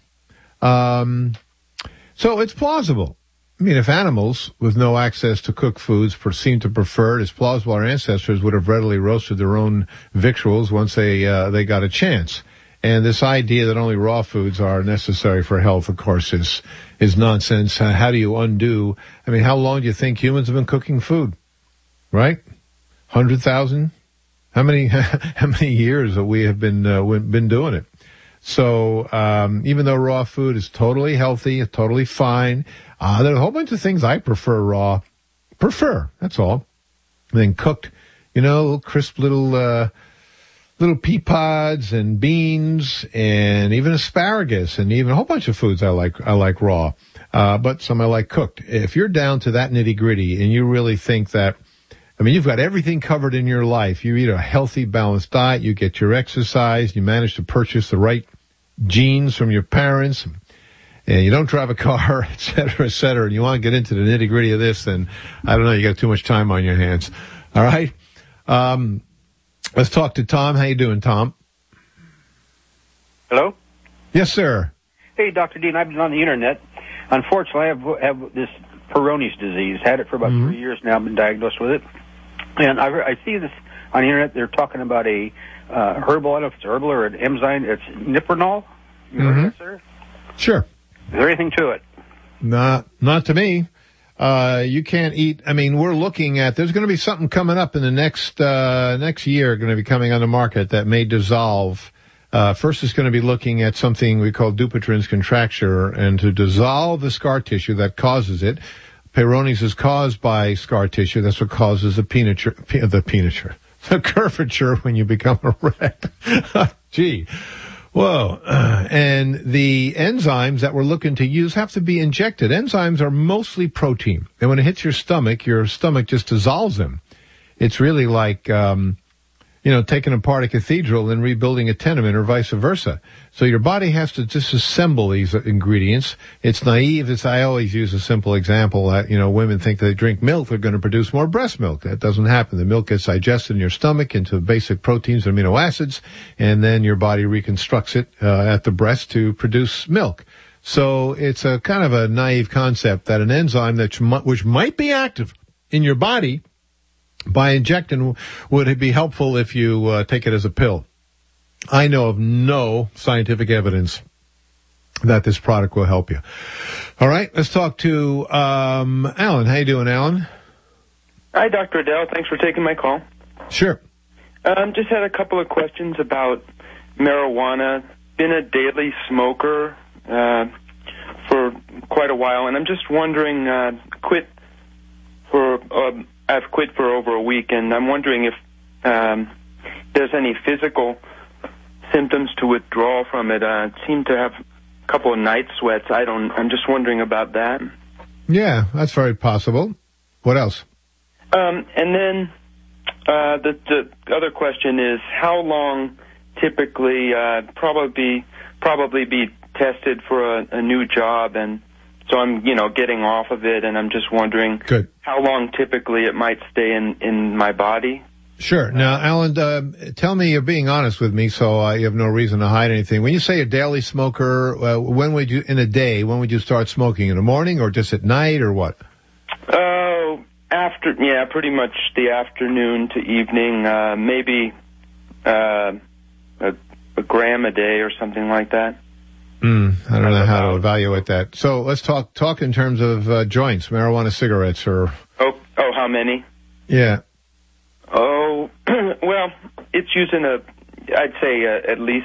So it's plausible. I mean, if animals with no access to cooked foods seem to prefer it, it's plausible our ancestors would have readily roasted their own victuals once they got a chance. And this idea that only raw foods are necessary for health, of course, is nonsense. How do you undo? I mean, how long do you think humans have been cooking food? Right? 100,000? How many years have we have been doing it? So, even though raw food is totally healthy, totally fine, there are a whole bunch of things I prefer raw. That's all. And then cooked, crisp little pea pods and beans and even asparagus and even a whole bunch of foods I like raw. But some I like cooked. If you're down to that nitty gritty and you really think that, you've got everything covered in your life. You eat a healthy, balanced diet. You get your exercise. You manage to purchase the right genes from your parents. And you don't drive a car, et cetera, and you want to get into the nitty gritty of this, then I don't know, you got too much time on your hands. All right. Let's talk to Tom. How you doing, Tom? Hello? Yes, sir. Hey, Dr. Dean, I've been on the internet. Unfortunately, I have this Peyronie's disease. Had it for about 3 years now. I've been diagnosed with it. And I see this on the internet. They're talking about a herbal, I don't know if it's herbal or an enzyme. It's Nipronol. You heard of that, sir? Sure. Is there anything to it? Not to me. You can't eat. We're looking at, there's going to be something coming up in the next year going to be coming on the market that may dissolve. First it's going to be looking at something we call Dupuytren's contracture, and to dissolve the scar tissue that causes it. Peyronie's is caused by scar tissue. That's what causes the curvature when you become a rat. Gee. Whoa. And the enzymes that we're looking to use have to be injected. Enzymes are mostly protein. And when it hits your stomach just dissolves them. It's really like, taking apart a cathedral and rebuilding a tenement or vice versa. So your body has to disassemble these ingredients. It's naive. I always use a simple example that, women think they drink milk, they're going to produce more breast milk. That doesn't happen. The milk gets digested in your stomach into basic proteins and amino acids, and then your body reconstructs it at the breast to produce milk. So it's a kind of a naive concept that an enzyme which might be active in your body by injecting would be helpful if you take it as a pill. I know of no scientific evidence that this product will help you. All right, let's talk to Alan. How you doing, Alan? Hi, Dr. Adele. Thanks for taking my call. Sure. Just had a couple of questions about marijuana. Been a daily smoker for quite a while, and I'm just wondering, I've quit for over a week, and I'm wondering if there's any physical symptoms to withdrawal from it. I seem to have a couple of night sweats. I'm just wondering about that. Yeah, that's very possible. What else? And then the other question is, how long typically probably be tested for a new job, and so I'm, getting off of it, and I'm just wondering how long typically it might stay in my body. Sure. Now, Alan, tell me, you're being honest with me, so you have no reason to hide anything. When you say a daily smoker, when would you start smoking? In the morning or just at night or what? Oh, pretty much the afternoon to evening, maybe a gram a day or something like that. I don't know how to evaluate that. So let's talk in terms of joints, marijuana cigarettes, or... Oh, how many? Yeah. Oh, well, it's using I'd say at least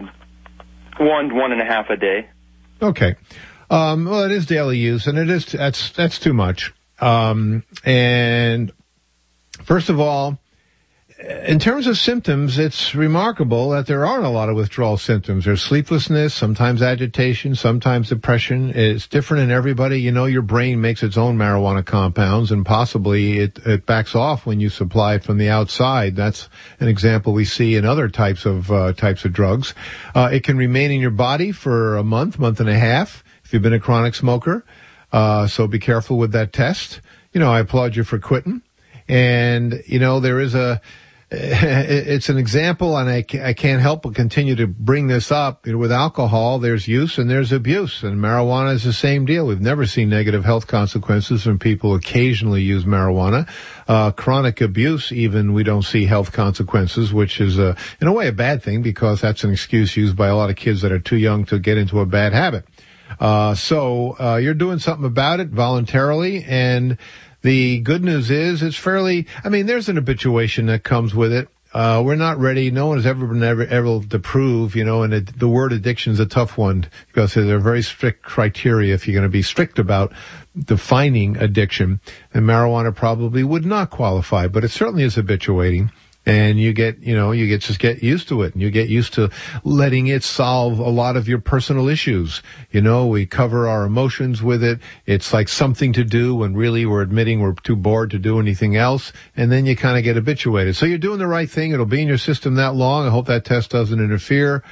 1.5 a day. Okay. Well, it is daily use, and that's too much. And first of all, in terms of symptoms, it's remarkable that there aren't a lot of withdrawal symptoms. There's sleeplessness, sometimes agitation, sometimes depression. It's different in everybody. Your brain makes its own marijuana compounds, and possibly it backs off when you supply it from the outside. That's an example we see in other types of drugs. It can remain in your body for a month and a half if you've been a chronic smoker. So be careful with that test. I applaud you for quitting. And, there is it's an example, and I can't help but continue to bring this up. With alcohol, there's use and there's abuse, and marijuana is the same deal. We've never seen negative health consequences when people occasionally use marijuana. Chronic abuse, even, we don't see health consequences, which is, in a way, a bad thing, because that's an excuse used by a lot of kids that are too young to get into a bad habit. So you're doing something about it voluntarily, and the good news is there's an habituation that comes with it. We're not ready. No one has ever been able to prove, and the word addiction is a tough one, because there are very strict criteria if you're going to be strict about defining addiction. And marijuana probably would not qualify, but it certainly is habituating. And you get used to it, and you get used to letting it solve a lot of your personal issues. We cover our emotions with it. It's like something to do when really we're admitting we're too bored to do anything else. And then you kind of get habituated. So you're doing the right thing. It'll be in your system that long. I hope that test doesn't interfere.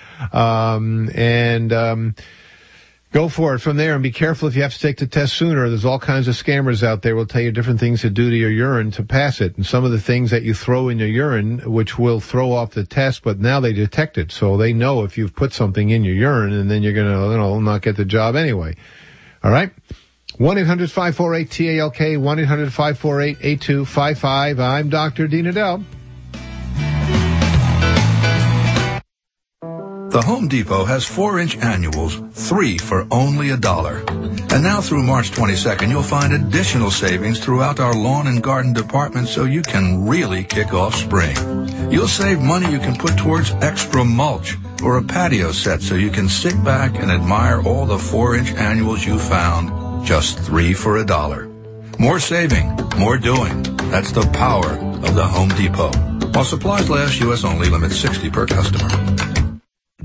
Go for it from there, and be careful if you have to take the test sooner. There's all kinds of scammers out there who will tell you different things to do to your urine to pass it. And some of the things that you throw in your urine, which will throw off the test, but now they detect it. So they know if you've put something in your urine, and then you're going to, not get the job anyway. All right? 1-800-548-TALK, 1-800-548-8255. I'm Dr. Dean Adele. The Home Depot has 4-inch annuals, 3 for only $1. And now through March 22nd, you'll find additional savings throughout our lawn and garden department, so you can really kick off spring. You'll save money you can put towards extra mulch or a patio set, so you can sit back and admire all the 4-inch annuals you found. Just 3 for $1. More saving, more doing. That's the power of the Home Depot. While supplies last, U.S. only, limit 60 per customer.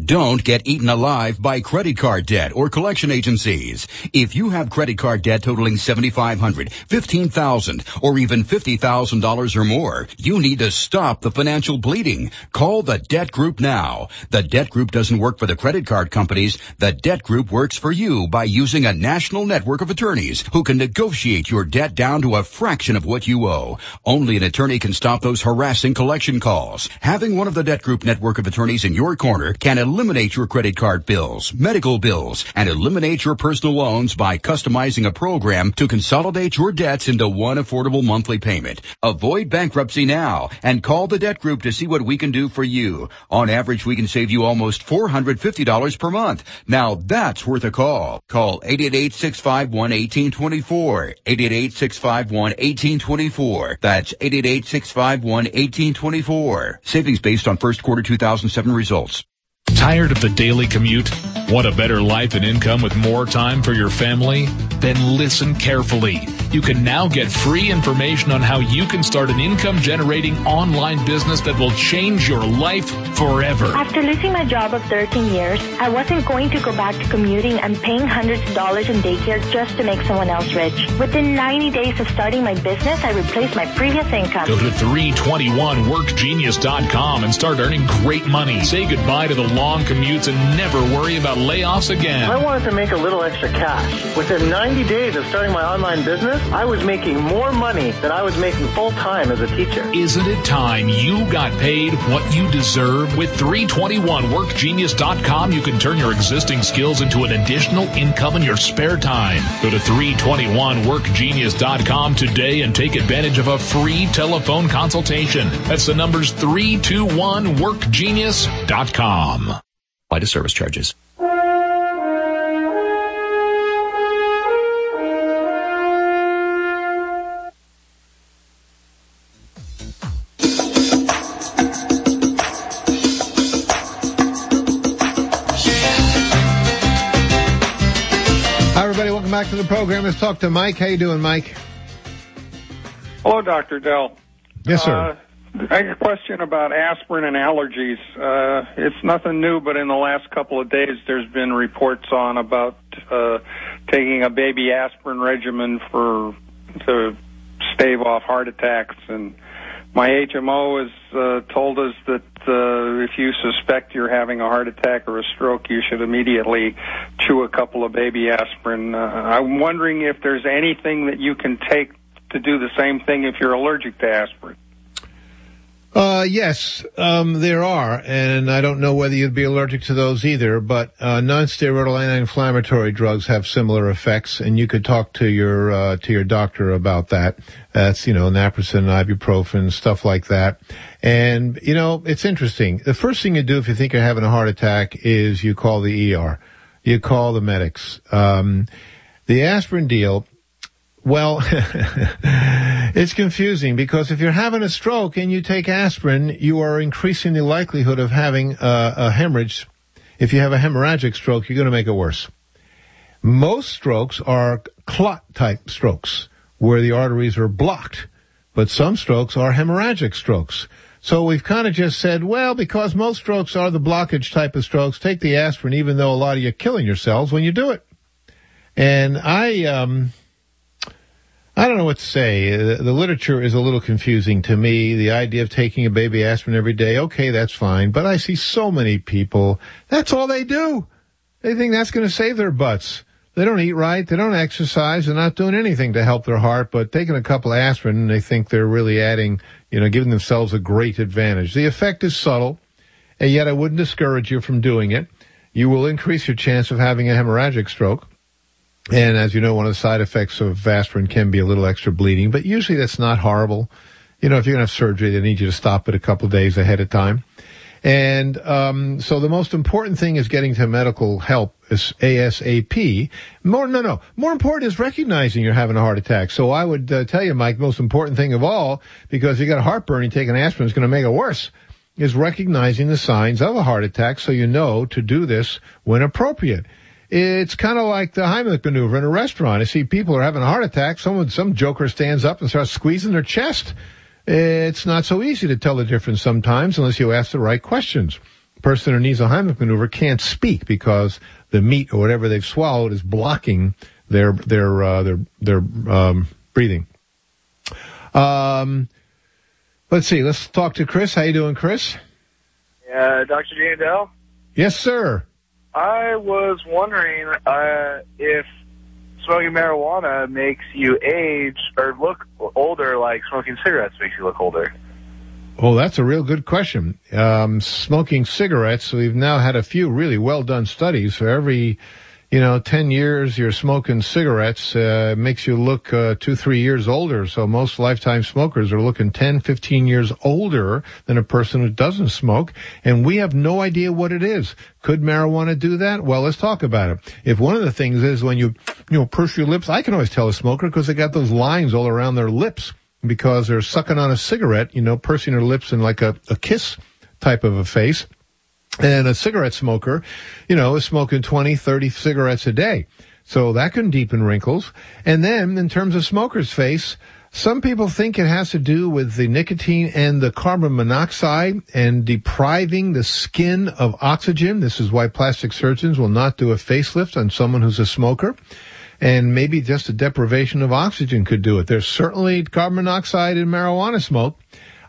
Don't get eaten alive by credit card debt or collection agencies. If you have credit card debt totaling $7,500, $15,000, or even $50,000 or more, you need to stop the financial bleeding. Call the Debt Group now. The Debt Group doesn't work for the credit card companies. The Debt Group works for you by using a national network of attorneys who can negotiate your debt down to a fraction of what you owe. Only an attorney can stop those harassing collection calls. Having one of the Debt Group network of attorneys in your corner can eliminate your credit card bills, medical bills, and eliminate your personal loans by customizing a program to consolidate your debts into one affordable monthly payment. Avoid bankruptcy now and call the Debt Group to see what we can do for you. On average, we can save you almost $450 per month. Now that's worth a call. Call 888-651-1824. 888-651-1824. That's 888-651-1824. Savings based on first quarter 2007 results. Tired of the daily commute? Want a better life and income with more time for your family? Then listen carefully. You can now get free information on how you can start an income-generating online business that will change your life forever. After losing my job of 13 years, I wasn't going to go back to commuting and paying hundreds of dollars in daycare just to make someone else rich. Within 90 days of starting my business, I replaced my previous income. Go to 321workgenius.com and start earning great money. Say goodbye to the long commutes and never worry about layoffs again. I wanted to make a little extra cash. Within 90 days of starting my online business, I was making more money than I was making full-time as a teacher. Isn't it time you got paid what you deserve? With 321workgenius.com, you can turn your existing skills into an additional income in your spare time. Go to 321workgenius.com today and take advantage of a free telephone consultation. That's the numbers 321workgenius.com. Apply to service charges. Hi, everybody. Welcome back to the program. Let's talk to Mike. How you doing, Mike? Hello, Dr. Dell. Yes, sir. I have a question about aspirin and allergies. It's nothing new, but in the last couple of days, there's been reports on about taking a baby aspirin regimen to stave off heart attacks. And my HMO has told us that if you suspect you're having a heart attack or a stroke, you should immediately chew a couple of baby aspirin. I'm wondering if there's anything that you can take to do the same thing if you're allergic to aspirin. Yes, there are, and I don't know whether you'd be allergic to those either, but non-steroidal anti-inflammatory drugs have similar effects, and you could talk to your doctor about that. That's, naproxen, ibuprofen, stuff like that. And, it's interesting. The first thing you do if you think you're having a heart attack is you call the ER. You call the medics. The aspirin deal, well, it's confusing because if you're having a stroke and you take aspirin, you are increasing the likelihood of having a hemorrhage. If you have a hemorrhagic stroke, you're going to make it worse. Most strokes are clot-type strokes where the arteries are blocked, but some strokes are hemorrhagic strokes. So we've kind of just said, well, because most strokes are the blockage type of strokes, take the aspirin even though a lot of you are killing yourselves when you do it. And I don't know what to say. The literature is a little confusing to me. The idea of taking a baby aspirin every day, okay, that's fine. But I see so many people, that's all they do. They think that's going to save their butts. They don't eat right. They don't exercise. They're not doing anything to help their heart, but taking a couple of aspirin, and they think they're really adding, giving themselves a great advantage. The effect is subtle, and yet I wouldn't discourage you from doing it. You will increase your chance of having a hemorrhagic stroke. And as you know, one of the side effects of aspirin can be a little extra bleeding, but usually that's not horrible. If you're going to have surgery, they need you to stop it a couple of days ahead of time. And so the most important thing is getting to medical help is ASAP. More important is recognizing you're having a heart attack. So I would tell you, Mike, most important thing of all, because you got a heartburn and taking aspirin is going to make it worse, is recognizing the signs of a heart attack so you know to do this when appropriate. It's kind of like the Heimlich maneuver in a restaurant. I see people are having a heart attack. Some joker stands up and starts squeezing their chest. It's not so easy to tell the difference sometimes unless you ask the right questions. person who needs a Heimlich maneuver can't speak because the meat or whatever they've swallowed is blocking their breathing. Let's see. Let's talk to Chris. How you doing, Chris? Dr. Gene Adele? Yes, sir. I was wondering if smoking marijuana makes you age or look older like smoking cigarettes makes you look older. Well, that's a real good question. Smoking cigarettes, we've now had a few really well-done studies. For every, 10 years you're smoking cigarettes, makes you look 2-3 years older. So most lifetime smokers are looking 10, 15 years older than a person who doesn't smoke. And we have no idea what it is. Could marijuana do that? Well, let's talk about it. If one of the things is when you purse your lips, I can always tell a smoker because they got those lines all around their lips because they're sucking on a cigarette, pursing their lips in like a kiss type of a face. And a cigarette smoker, is smoking 20, 30 cigarettes a day. So that can deepen wrinkles. And then in terms of smoker's face, some people think it has to do with the nicotine and the carbon monoxide and depriving the skin of oxygen. This is why plastic surgeons will not do a facelift on someone who's a smoker. And maybe just a deprivation of oxygen could do it. There's certainly carbon monoxide in marijuana smoke.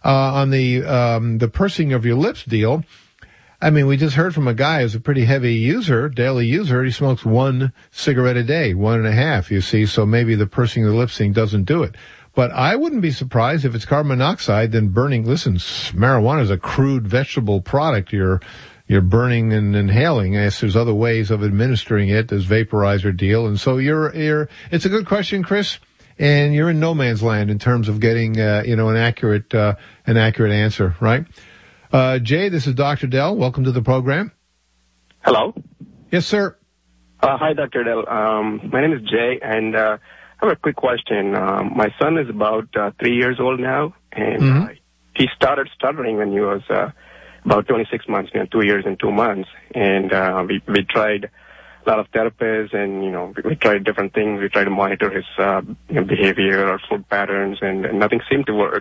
On the pursing of your lips deal, I mean, we just heard from a guy who's a pretty heavy user, daily user. He smokes 1 cigarette a day, 1.5, you see. So maybe the pursing of the lips thing doesn't do it. But I wouldn't be surprised if it's carbon monoxide, then burning. Listen, marijuana is a crude vegetable product. You're burning and inhaling. Yes, there's other ways of administering it. There's vaporizer deal. And so it's a good question, Chris. And you're in no man's land in terms of getting, an accurate answer, right? Jay, this is Dr. Dell. Welcome to the program. Hello. Yes, sir. Hi, Dr. Dell. My name is Jay, and I have a quick question. My son is about 3 years old now, and he started stuttering when he was about 26 months, 2 years and 2 months. And we tried a lot of therapists, and, we tried different things. We tried to monitor his behavior or food patterns, and nothing seemed to work.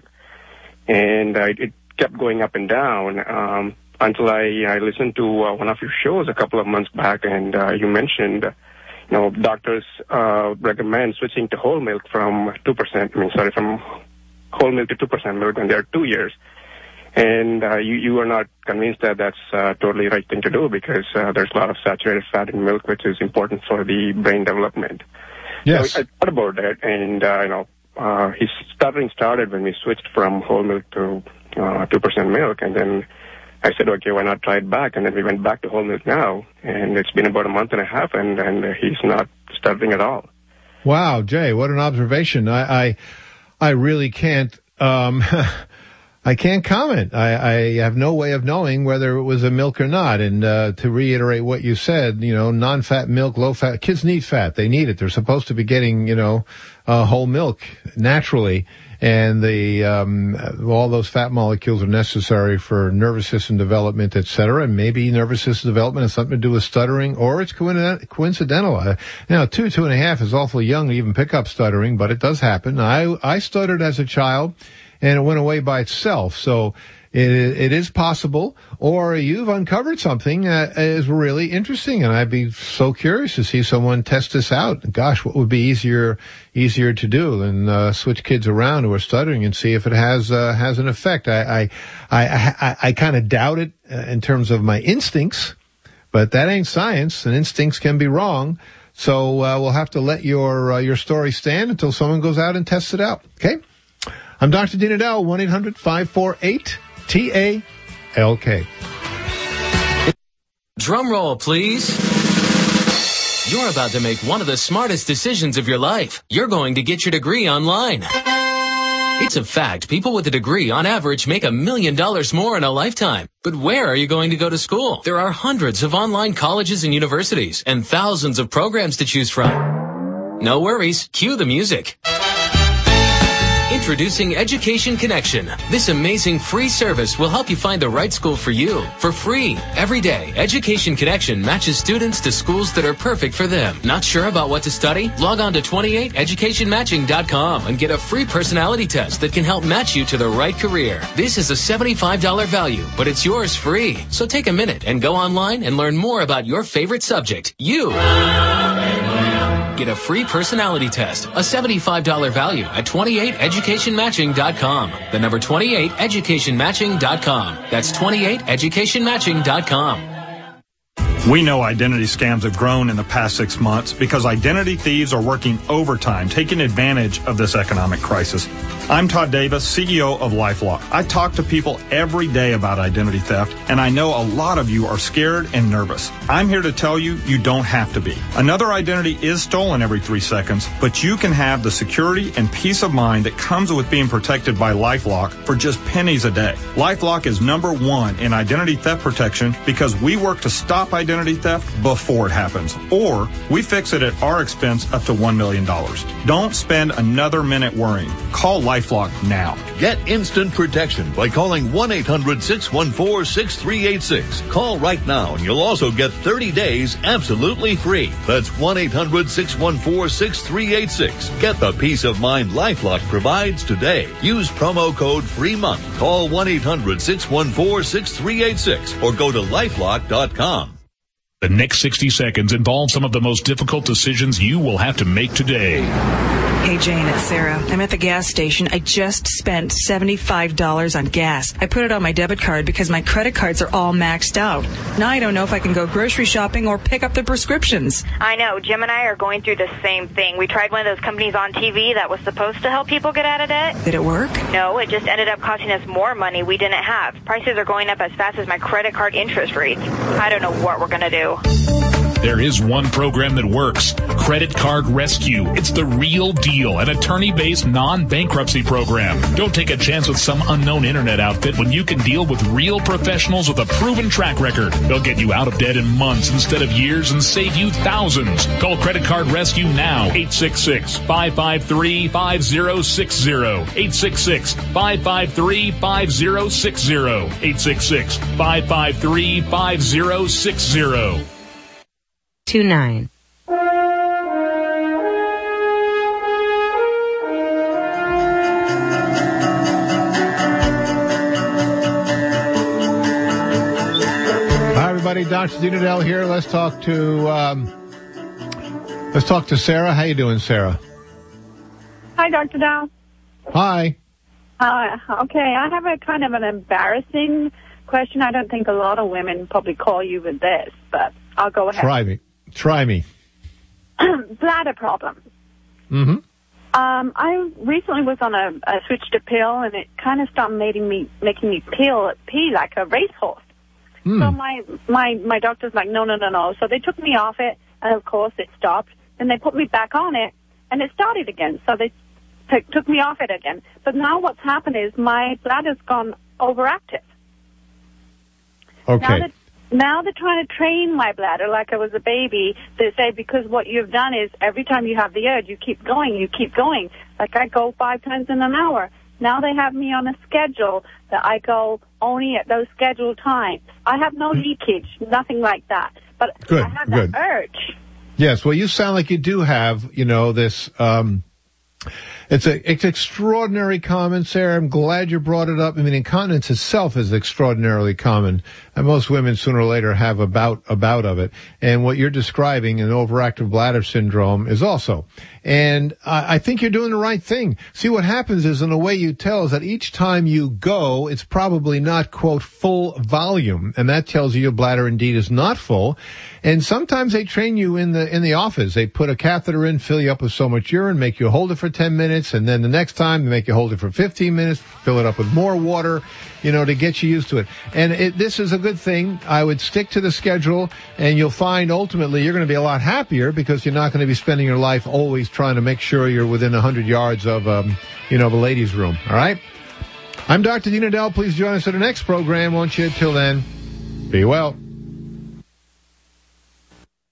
And it kept going up and down until I listened to one of your shows a couple of months back, and you mentioned, doctors recommend switching to whole milk from from whole milk to 2% milk when they're 2 years. And you are not convinced that that's totally right thing to do because there's a lot of saturated fat in milk, which is important for the brain development. Yes. So I thought about that, and his stuttering started when we switched from whole milk to 2% milk, and then I said, okay, why not try it back? And then we went back to whole milk now, and it's been about a month and a half, and he's not stuttering at all. Wow, Jay, what an observation. I really can't, I can't comment. I have no way of knowing whether it was a milk or not. And to reiterate what you said, non-fat milk, low-fat, kids need fat. They need it. They're supposed to be getting, whole milk naturally. And all those fat molecules are necessary for nervous system development, et cetera. And maybe nervous system development has something to do with stuttering, or it's coincidental. 2.5 is awfully young to even pick up stuttering, but it does happen. I stuttered as a child, and it went away by itself. So it is possible, or you've uncovered something that is really interesting, and I'd be so curious to see someone test this out. Gosh, what would be easier to do than switch kids around who are stuttering and see if it has an effect. I kind of doubt it in terms of my instincts, but that ain't science, and instincts can be wrong. So we'll have to let your story stand until someone goes out and tests it out. Okay? I'm Dr. Dean Adele, 1-800-548 TALK. Drum roll, please. You're about to make one of the smartest decisions of your life. You're going to get your degree online. It's a fact. People with a degree on average make $1 million more in a lifetime. But where are you going to go to school? There are hundreds of online colleges and universities and thousands of programs to choose from. No worries. Cue the music. Introducing Education Connection. This amazing free service will help you find the right school for you. For free, every day, Education Connection matches students to schools that are perfect for them. Not sure about what to study? Log on to 28educationmatching.com and get a free personality test that can help match you to the right career. This is a $75 value, but it's yours free. So take a minute and go online and learn more about your favorite subject. You. Get a free personality test, a $75 value at 28educationmatching.com. The number 28educationmatching.com. That's 28educationmatching.com. We know identity scams have grown in the past 6 months because identity thieves are working overtime, taking advantage of this economic crisis. I'm Todd Davis, CEO of LifeLock. I talk to people every day about identity theft, and I know a lot of you are scared and nervous. I'm here to tell you, you don't have to be. Another identity is stolen every 3 seconds, but you can have the security and peace of mind that comes with being protected by LifeLock for just pennies a day. LifeLock is #1 in identity theft protection because we work to stop identity theft before it happens, or we fix it at our expense up to $1 million. Don't spend another minute worrying. Call LifeLock now. Get instant protection by calling 1-800-614-6386. Call right now and you'll also get 30 days absolutely free. That's 1-800-614-6386. Get the peace of mind LifeLock provides today. Use promo code FREEMONTH. Call 1-800-614-6386 or go to lifelock.com. The next 60 seconds involve some of the most difficult decisions you will have to make today. Hey, Jane, it's Sarah. I'm at the gas station. I just spent $75 on gas. I put it on my debit card because my credit cards are all maxed out. Now I don't know if I can go grocery shopping or pick up the prescriptions. I know. Jim and I are going through the same thing. We tried one of those companies on TV that was supposed to help people get out of debt. Did it work? No, it just ended up costing us more money we didn't have. Prices are going up as fast as my credit card interest rates. I don't know what we're going to do. There is one program that works. Credit Card Rescue. It's the real deal, an attorney-based non-bankruptcy program. Don't take a chance with some unknown internet outfit when you can deal with real professionals with a proven track record. They'll get you out of debt in months instead of years and save you thousands. Call Credit Card Rescue now. 866-553-5060. 866-553-5060. 866-553-5060. 29. Hi, everybody. Dr. Dean Edell here. Let's talk to Sarah. How you doing, Sarah? Hi, Dr. Dow. Hi. Okay, I have a kind of an embarrassing question. I don't think a lot of women probably call you with this, but I'll go ahead. Try me. Bladder problem. Mm-hmm. I recently was on a switched a pill, and it kind of started making me pee like a racehorse. So my doctor's like, no. So they took me off it, and of course it stopped. Then they put me back on it, and it started again. So they took me off it again. But now what's happened is my bladder's gone overactive. Okay. Now they're trying to train my bladder like I was a baby. They say because what you've done is every time you have the urge, you keep going. Like I go 5 times in an hour. Now they have me on a schedule that I go only at those scheduled times. I have no leakage, nothing like that. But I have that urge. Yes, well, you sound like you do have, this, it's extraordinarily common, Sarah. I'm glad you brought it up. I mean, incontinence itself is extraordinarily common. And most women sooner or later have a bout of it. And what you're describing, an overactive bladder syndrome, is also. And I think you're doing the right thing. See, what happens is, in a way you tell, is that each time you go, it's probably not, quote, full volume. And that tells you your bladder indeed is not full. And sometimes they train you in the office. They put a catheter in, fill you up with so much urine, make you hold it for 10 minutes, and then the next time they make you hold it for 15 minutes, fill it up with more water, to get you used to it. And this is a good thing. I would stick to the schedule, and you'll find ultimately you're going to be a lot happier because you're not going to be spending your life always trying to make sure you're within 100 yards of, the ladies' room. All right? I'm Dr. Dean Edell. Please join us at the next program, won't you? Till then, be well.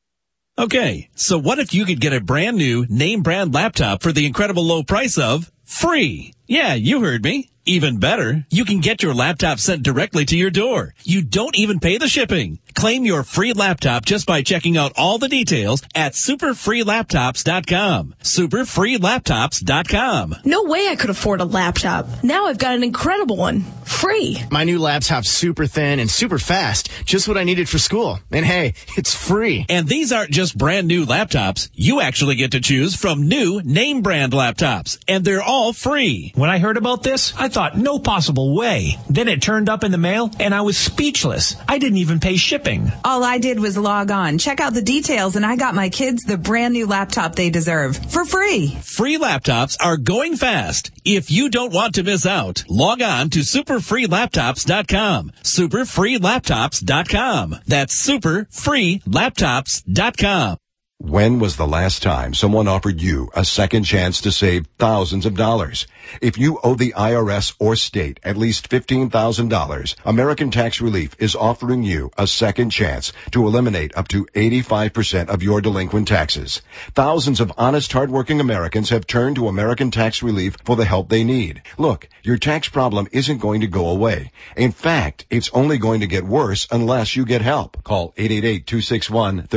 Okay, so what if you could get a brand new name brand laptop for the incredible low price of free. Yeah, you heard me. Even better, you can get your laptop sent directly to your door. You don't even pay the shipping. Claim your free laptop just by checking out all the details at superfreelaptops.com. Superfreelaptops.com. No way I could afford a laptop. Now I've got an incredible one. Free. My new laptop's super thin and super fast. Just what I needed for school. And hey, it's free. And these aren't just brand new laptops. You actually get to choose from new name brand laptops. And they're all free. When I heard about this, I thought no possible way. Then it turned up in the mail and I was speechless. I didn't even pay shipping. All I did was log on, check out the details, and I got my kids the brand new laptop they deserve for free. Free laptops are going fast. If you don't want to miss out, log on to superfreelaptops.com. Superfreelaptops.com. That's superfreelaptops.com. When was the last time someone offered you a second chance to save thousands of dollars? If you owe the IRS or state at least $15,000, American Tax Relief is offering you a second chance to eliminate up to 85% of your delinquent taxes. Thousands of honest, hardworking Americans have turned to American Tax Relief for the help they need. Look, your tax problem isn't going to go away. In fact, it's only going to get worse unless you get help. Call 888-261